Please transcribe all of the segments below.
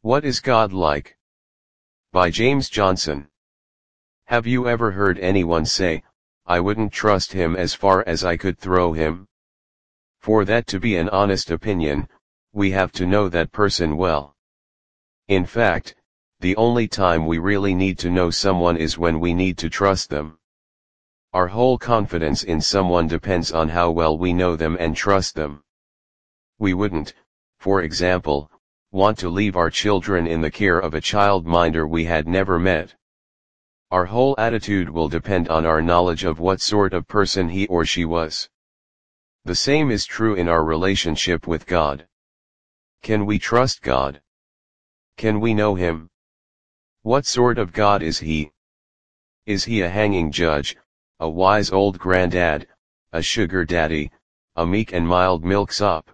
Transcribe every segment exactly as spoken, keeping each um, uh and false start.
What is God like? By James Johnson. Have you ever heard anyone say, I wouldn't trust him as far as I could throw him? For that to be an honest opinion, we have to know that person well. In fact, the only time we really need to know someone is when we need to trust them. Our whole confidence in someone depends on how well we know them and trust them. We wouldn't, for example, want to leave our children in the care of a childminder we had never met. Our whole attitude will depend on our knowledge of what sort of person he or she was. The same is true in our relationship with God. Can we trust God? Can we know him? What sort of God is he? Is he a hanging judge, a wise old granddad, a sugar daddy, a meek and mild milksop?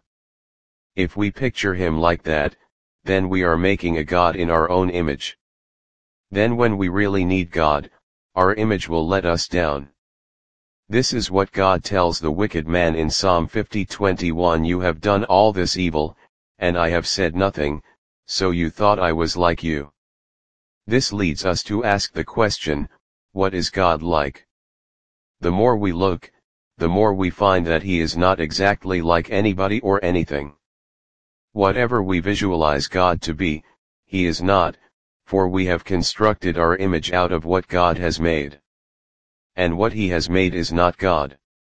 If we picture him like that, then we are making a God in our own image. Then when we really need God, our image will let us down. This is what God tells the wicked man in Psalm fifty twenty-one. You have done all this evil, and I have said nothing, so you thought I was like you. This leads us to ask the question, what is God like? The more we look, the more we find that he is not exactly like anybody or anything. Whatever we visualize God to be, he is not, for we have constructed our image out of what God has made. And what he has made is not God.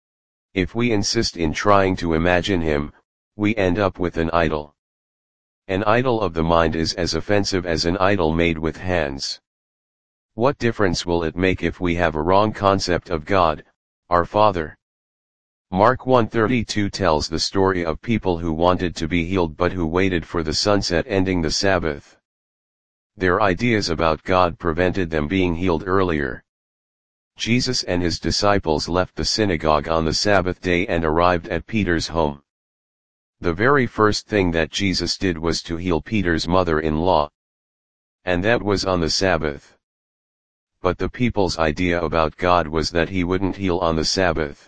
If we insist in trying to imagine him, we end up with an idol. An idol of the mind is as offensive as an idol made with hands. What difference will it make if we have a wrong concept of God, our Father? Mark one thirty-two tells the story of people who wanted to be healed but who waited for the sunset ending the Sabbath. Their ideas about God prevented them being healed earlier. Jesus and his disciples left the synagogue on the Sabbath day and arrived at Peter's home. The very first thing that Jesus did was to heal Peter's mother-in-law. And that was on the Sabbath. But the people's idea about God was that he wouldn't heal on the Sabbath.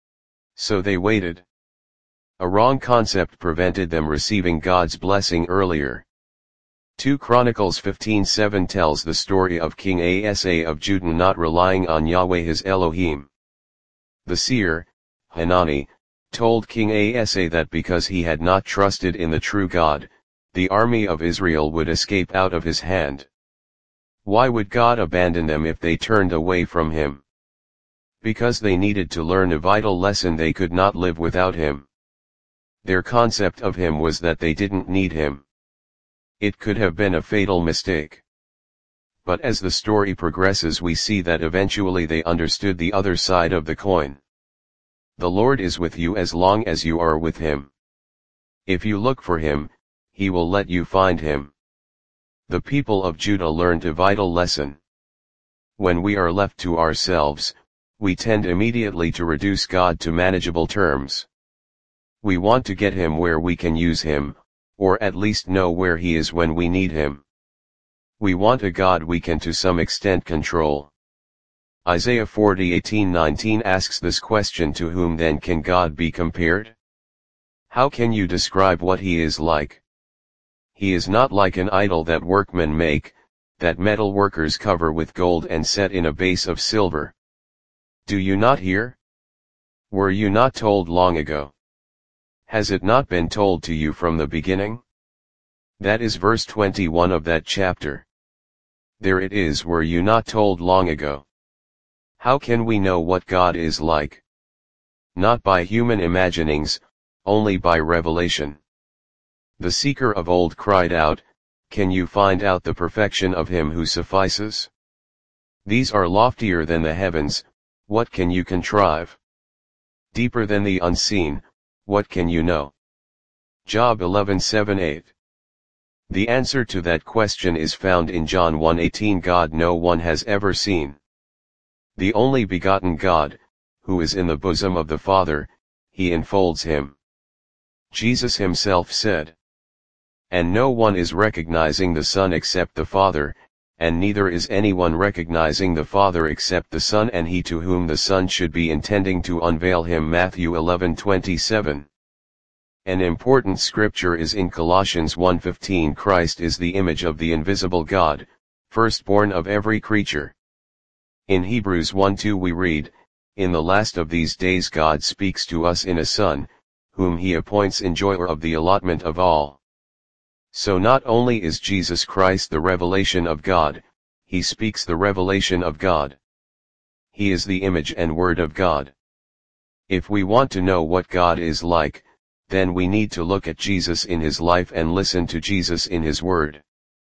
So they waited. A wrong concept prevented them receiving God's blessing earlier. Second Chronicles fifteen seven tells the story of King Asa of Judah not relying on Yahweh his Elohim. The seer, Hanani, told King Asa that because he had not trusted in the true God, the army of Israel would escape out of his hand. Why would God abandon them if they turned away from him? Because they needed to learn a vital lesson: they could not live without him. Their concept of him was that they didn't need him. It could have been a fatal mistake. But as the story progresses, we see that eventually they understood the other side of the coin. The Lord is with you as long as you are with him. If you look for him, he will let you find him. The people of Judah learned a vital lesson. When we are left to ourselves, we tend immediately to reduce God to manageable terms. We want to get him where we can use him, or at least know where he is when we need him. We want a God we can to some extent control. Isaiah forty eighteen nineteen asks this question: to whom then can God be compared? How can you describe what he is like? He is not like an idol that workmen make, that metal workers cover with gold and set in a base of silver. Do you not hear? Were you not told long ago? Has it not been told to you from the beginning? That is verse twenty-one of that chapter. There it is: were you not told long ago? How can we know what God is like? Not by human imaginings, only by revelation. The seeker of old cried out, can you find out the perfection of him who suffices? These are loftier than the heavens, what can you contrive? Deeper than the unseen, what can you know? Job eleven seven eight. The answer to that question is found in John one eighteen. God no one has ever seen. The only begotten God, who is in the bosom of the Father, he enfolds him. Jesus himself said. And no one is recognizing the Son except the Father, and neither is anyone recognizing the Father except the Son and he to whom the Son should be intending to unveil him. Matthew eleven twenty-seven. An important scripture is in Colossians one fifteen. Christ is the image of the invisible God, firstborn of every creature. In Hebrews one two we read, "In the last of these days God speaks to us in a Son, whom he appoints enjoyer of the allotment of all." So not only is Jesus Christ the revelation of God, he speaks the revelation of God. He is the image and word of God. If we want to know what God is like, then we need to look at Jesus in his life and listen to Jesus in his word.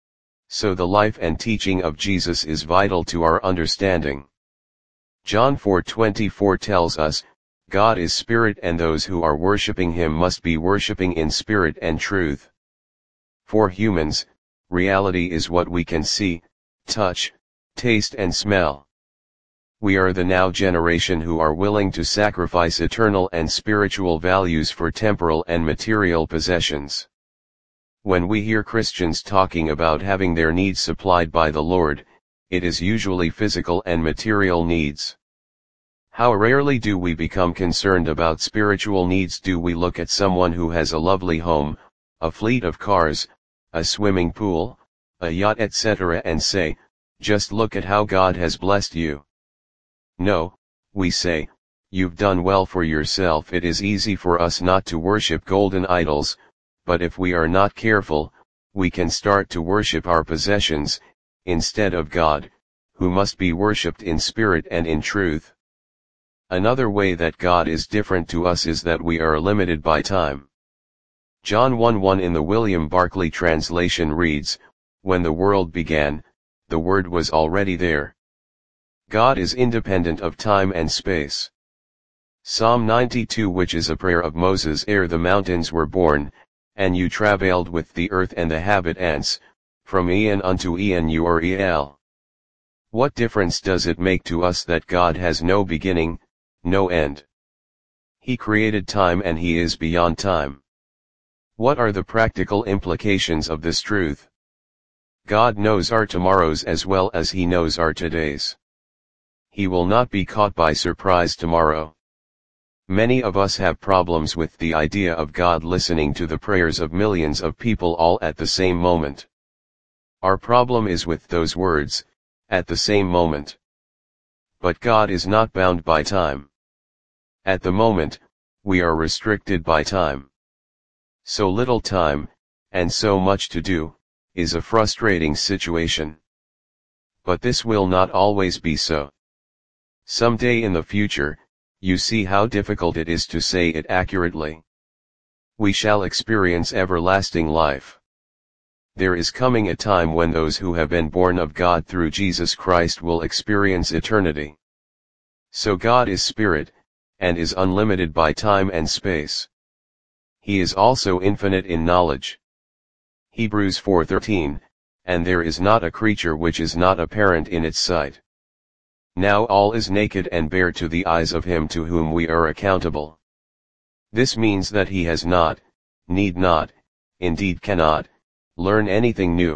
So the life and teaching of Jesus is vital to our understanding. John four twenty-four tells us, God is spirit and those who are worshiping him must be worshiping in spirit and truth. For humans, reality is what we can see, touch, taste and smell. We are the now generation who are willing to sacrifice eternal and spiritual values for temporal and material possessions. When we hear Christians talking about having their needs supplied by the Lord, it is usually physical and material needs. How rarely do we become concerned about spiritual needs? Do we look at someone who has a lovely home, a fleet of cars, a swimming pool, a yacht et cetera and say, just look at how God has blessed you? No, we say, you've done well for yourself. It is easy for us not to worship golden idols, but if we are not careful, we can start to worship our possessions, instead of God, who must be worshipped in spirit and in truth. Another way that God is different to us is that we are limited by time. John one one in the William Barclay translation reads, "When the world began, the Word was already there." God is independent of time and space. Psalm ninety-two, which is a prayer of Moses ere the mountains were born, and you travailed with the earth and the habitants, from eon unto eon you are El. What difference does it make to us that God has no beginning, no end? He created time and he is beyond time. What are the practical implications of this truth? God knows our tomorrows as well as he knows our todays. He will not be caught by surprise tomorrow. Many of us have problems with the idea of God listening to the prayers of millions of people all at the same moment. Our problem is with those words, at the same moment. But God is not bound by time. At the moment, we are restricted by time. So little time, and so much to do, is a frustrating situation. But this will not always be so. Someday in the future, you see how difficult it is to say it accurately. We shall experience everlasting life. There is coming a time when those who have been born of God through Jesus Christ will experience eternity. So God is spirit, and is unlimited by time and space. He is also infinite in knowledge. Hebrews four thirteen, and there is not a creature which is not apparent in its sight. Now all is naked and bare to the eyes of him to whom we are accountable. This means that he has not, need not, indeed cannot, learn anything new.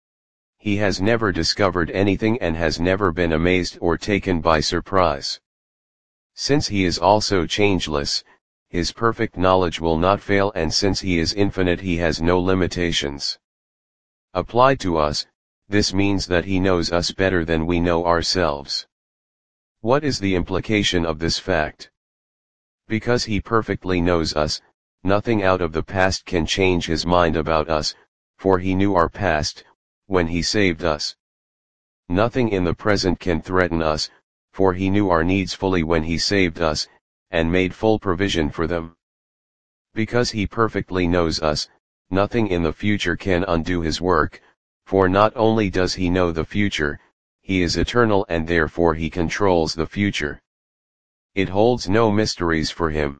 He has never discovered anything and has never been amazed or taken by surprise. Since he is also changeless, his perfect knowledge will not fail, and since he is infinite he has no limitations. Applied to us, this means that he knows us better than we know ourselves. What is the implication of this fact? Because he perfectly knows us, nothing out of the past can change his mind about us, for he knew our past, when he saved us. Nothing in the present can threaten us, for he knew our needs fully when he saved us, and made full provision for them. Because he perfectly knows us, nothing in the future can undo his work, for not only does he know the future, he is eternal and therefore he controls the future. It holds no mysteries for him.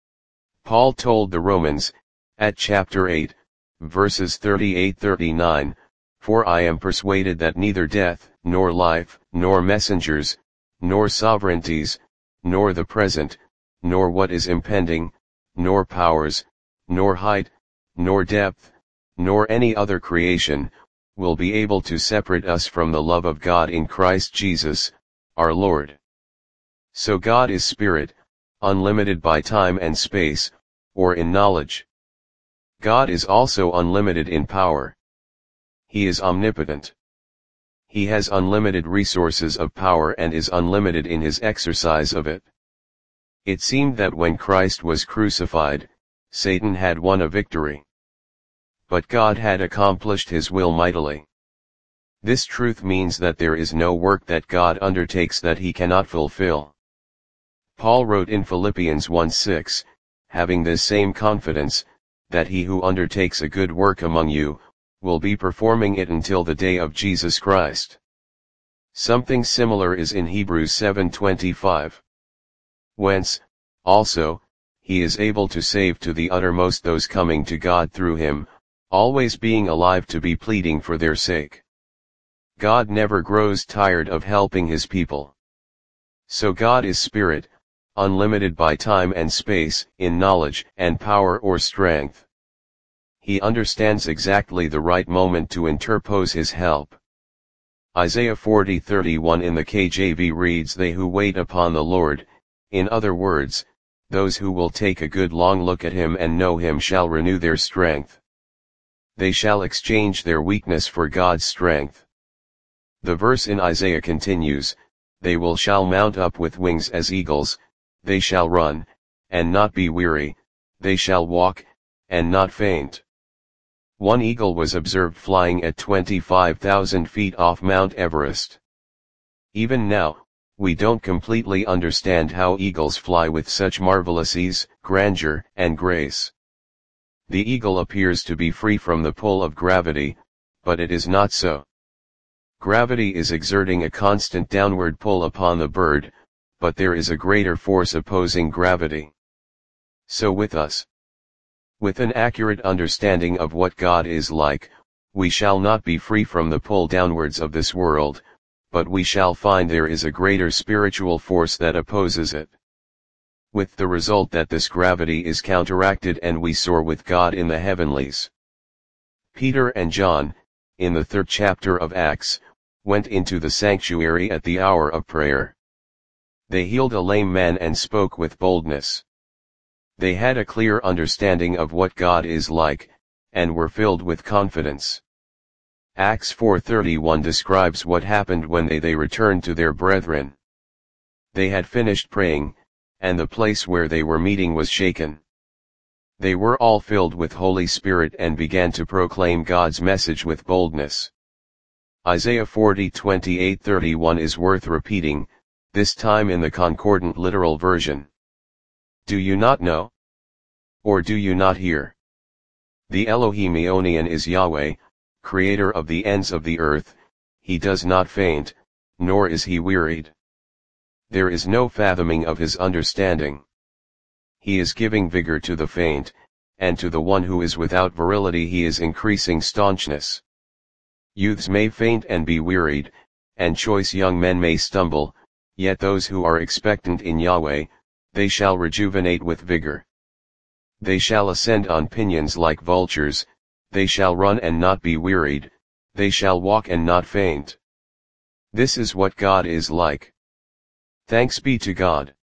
Paul told the Romans, at chapter eight, verses thirty-eight to thirty-nine, "For I am persuaded that neither death, nor life, nor messengers, nor sovereignties, nor the present, nor what is impending, nor powers, nor height, nor depth, nor any other creation, will be able to separate us from the love of God in Christ Jesus, our Lord." So God is spirit, unlimited by time and space, or in knowledge. God is also unlimited in power. He is omnipotent. He has unlimited resources of power and is unlimited in his exercise of it. It seemed that when Christ was crucified, Satan had won a victory. But God had accomplished his will mightily. This truth means that there is no work that God undertakes that he cannot fulfill. Paul wrote in Philippians one six, having this same confidence, that he who undertakes a good work among you, will be performing it until the day of Jesus Christ. Something similar is in Hebrews seven twenty-five. Whence, also, he is able to save to the uttermost those coming to God through him, always being alive to be pleading for their sake. God never grows tired of helping his people. So God is spirit, unlimited by time and space, in knowledge and power or strength. He understands exactly the right moment to interpose his help. Isaiah forty thirty-one in the K J V reads, "They who wait upon the Lord," in other words, those who will take a good long look at him and know him shall renew their strength. They shall exchange their weakness for God's strength. The verse in Isaiah continues, "They will shall mount up with wings as eagles, they shall run, and not be weary, they shall walk, and not faint." One eagle was observed flying at twenty-five thousand feet off Mount Everest. Even now, we don't completely understand how eagles fly with such marvelous ease, grandeur, and grace. The eagle appears to be free from the pull of gravity, but it is not so. Gravity is exerting a constant downward pull upon the bird, but there is a greater force opposing gravity. So with us. With an accurate understanding of what God is like, we shall not be free from the pull downwards of this world, but we shall find there is a greater spiritual force that opposes it. With the result that this gravity is counteracted and we soar with God in the heavenlies. Peter and John, in the third chapter of Acts, went into the sanctuary at the hour of prayer. They healed a lame man and spoke with boldness. They had a clear understanding of what God is like, and were filled with confidence. Acts four thirty-one describes what happened when they, they returned to their brethren. They had finished praying, and the place where they were meeting was shaken. They were all filled with Holy Spirit and began to proclaim God's message with boldness. Isaiah forty twenty-eight thirty-one is worth repeating, this time in the Concordant Literal Version. Do you not know? Or do you not hear? The Elohim Eonian is Yahweh, creator of the ends of the earth, he does not faint, nor is he wearied. There is no fathoming of his understanding. He is giving vigor to the faint, and to the one who is without virility he is increasing staunchness. Youths may faint and be wearied, and choice young men may stumble, yet those who are expectant in Yahweh, they shall rejuvenate with vigor. They shall ascend on pinions like vultures, they shall run and not be wearied, they shall walk and not faint. This is what God is like. Thanks be to God.